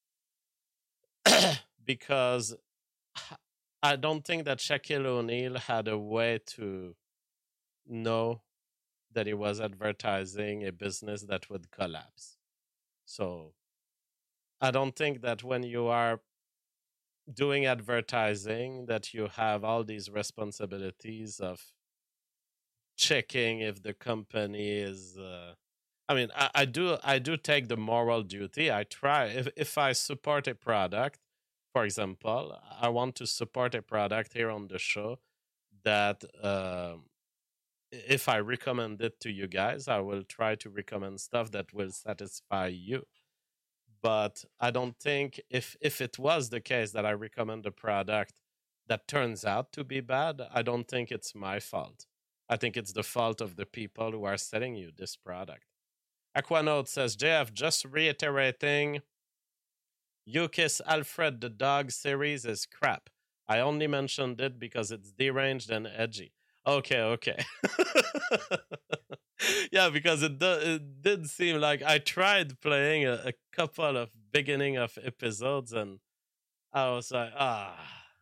because I don't think that Shaquille O'Neal had a way to know that he was advertising a business that would collapse. So I don't think that when you are doing advertising that you have all these responsibilities of checking if the company is uh, I mean I, I do I do take the moral duty. I try if, if I support a product, for example, I want to support a product here on the show that um, if I recommend it to you guys, I will try to recommend stuff that will satisfy you. But I don't think if if it was the case that I recommend a product that turns out to be bad, I don't think it's my fault. I think it's the fault of the people who are selling you this product. Aquanote says, J F, just reiterating, You Kiss Alfred the Dog series is crap. I only mentioned it because it's deranged and edgy. Okay, okay. Yeah, because it, do, it did seem like I tried playing a, a couple of beginning of episodes and I was like, ah,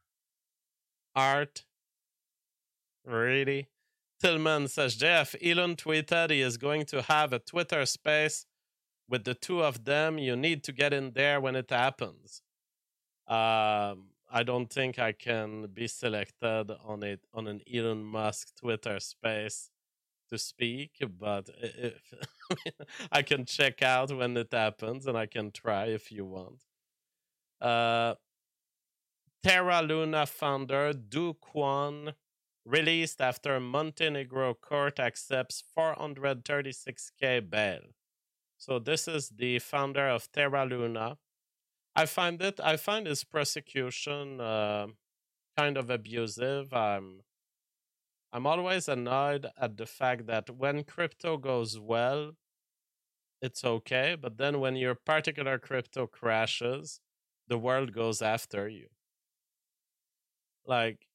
art? Really? Tillman says, J F, Elon tweeted he is going to have a Twitter space with the two of them. You need to get in there when it happens. Um, I don't think I can be selected on it on an Elon Musk Twitter space to speak, but if I can check out when it happens and I can try if you want. Uh, Terra Luna founder Do Kwon released after Montenegro court accepts four hundred thirty-six K bail. So this is the founder of Terra Luna. I find it. I find his prosecution uh, kind of abusive. I'm. I'm always annoyed at the fact that when crypto goes well, it's okay, but then when your particular crypto crashes, the world goes after you. Like,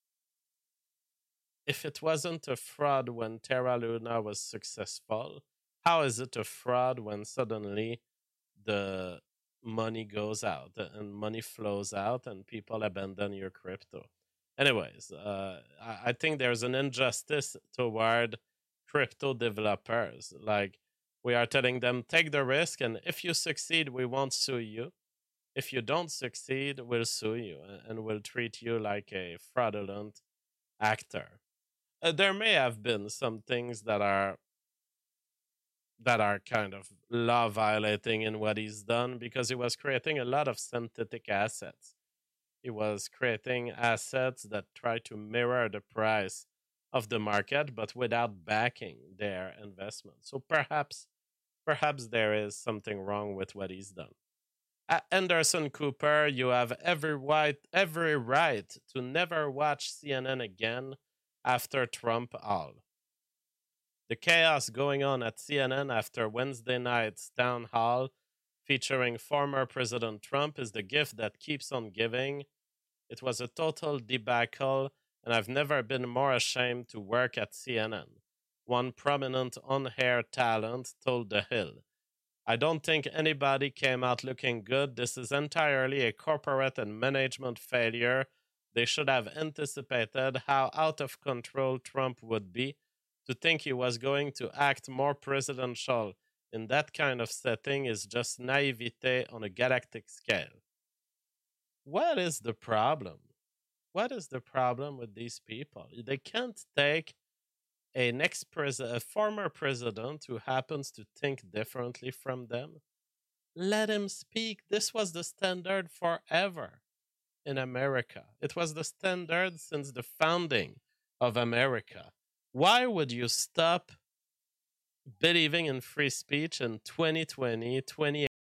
if it wasn't a fraud when Terra Luna was successful, how is it a fraud when suddenly the money goes out and money flows out and people abandon your crypto? Anyways, uh, I, I think there's an injustice toward crypto developers. Like, we are telling them, take the risk, and if you succeed, we won't sue you. If you don't succeed, we'll sue you and we'll treat you like a fraudulent actor. Uh, there may have been some things that are that are kind of law violating in what he's done because he was creating a lot of synthetic assets. He was creating assets that try to mirror the price of the market, but without backing their investment. So perhaps, perhaps there is something wrong with what he's done. Uh, Anderson Cooper, you have every right, every right to never watch C N N again after Trump all. The chaos going on at C N N after Wednesday night's town hall featuring former President Trump is the gift that keeps on giving. It was a total debacle, and I've never been more ashamed to work at C N N. One prominent on-air talent told The Hill. I don't think anybody came out looking good. This is entirely a corporate and management failure. They should have anticipated how out of control Trump would be. To think he was going to act more presidential in that kind of setting is just naivete on a galactic scale. What is the problem? What is the problem with these people? They can't take a next pres- a former president who happens to think differently from them. Let him speak. This was the standard forever in America. It was the standard since the founding of America. Why would you stop believing in free speech in twenty twenty, twenty eighteen?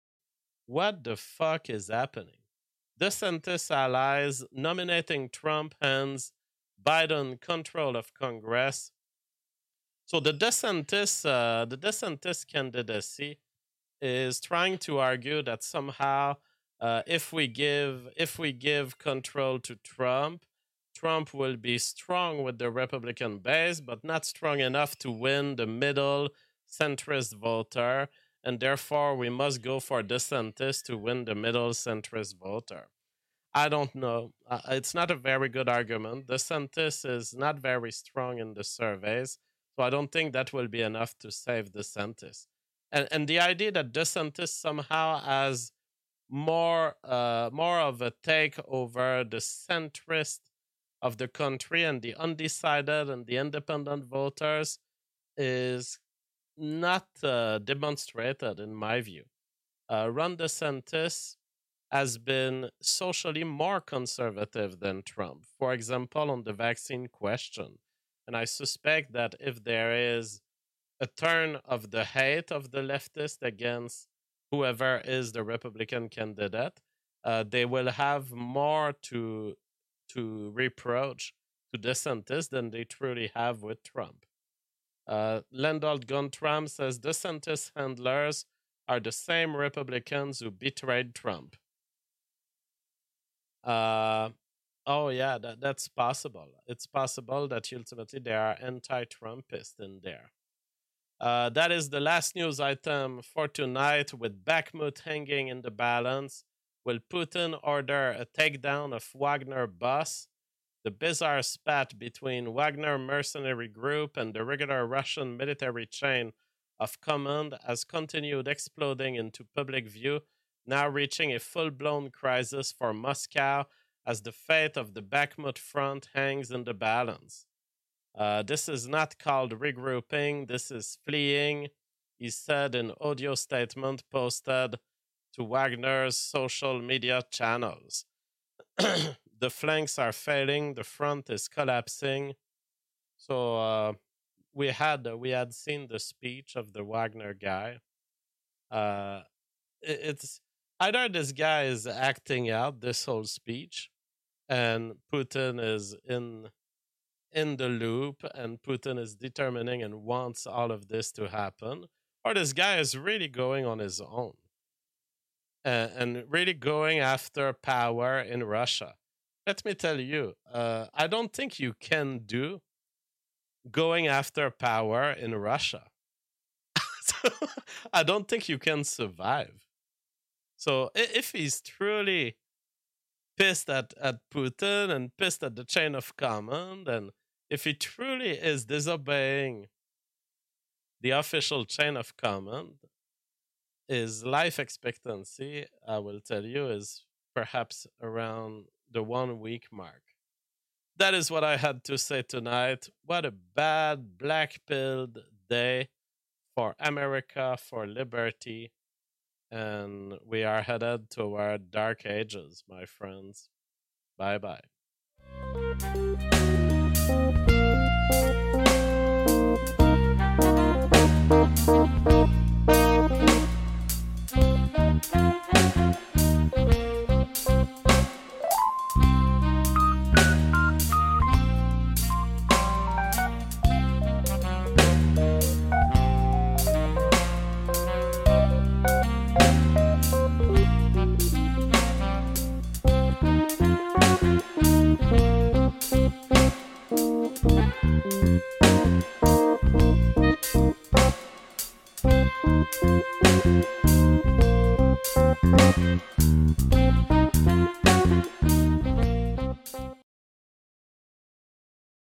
What the fuck is happening? DeSantis allies nominating Trump hands Biden control of Congress. So the DeSantis, uh, the DeSantis candidacy is trying to argue that somehow, uh, if we give if we give control to Trump, Trump will be strong with the Republican base, but not strong enough to win the middle centrist voter, and therefore we must go for DeSantis to win the middle centrist voter. I don't know. Uh, it's not a very good argument. DeSantis is not very strong in the surveys, so I don't think that will be enough to save DeSantis. And and the idea that DeSantis somehow has more uh, more of a take over the centrist of the country and the undecided and the independent voters is not uh, demonstrated, in my view. Uh, Ron DeSantis has been socially more conservative than Trump, for example, on the vaccine question. And I suspect that if there is a turn of the hate of the leftist against whoever is the Republican candidate, uh, they will have more to to reproach to DeSantis than they truly have with Trump. Uh, Landald Guntram says DeSantis handlers are the same Republicans who betrayed Trump. Uh, oh, yeah, that, that's possible. It's possible that ultimately there are anti-Trumpists in there. Uh, that is the last news item for tonight, with Bakhmut hanging in the balance. Will Putin order a takedown of Wagner boss? The bizarre spat between Wagner mercenary group and the regular Russian military chain of command has continued exploding into public view, now reaching a full-blown crisis for Moscow as the fate of the Bakhmut front hangs in the balance. Uh, this is not called regrouping, this is fleeing, he said in audio statement posted to Wagner's social media channels. The flanks are failing, the front is collapsing. So uh, we had we had seen the speech of the Wagner guy. Uh, it, it's either this guy is acting out this whole speech, and Putin is in in the loop, and Putin is determining and wants all of this to happen, or this guy is really going on his own uh, and really going after power in Russia. Let me tell you, uh, I don't think you can do going after power in Russia. I don't think you can survive. So if he's truly pissed at, at Putin and pissed at the chain of command, and if he truly is disobeying the official chain of command, his life expectancy, I will tell you, is perhaps around the one week mark. That is what I had to say tonight. What a bad, black-pilled day for America, for liberty, and we are headed toward dark ages, my friends. Bye-bye. Thank you.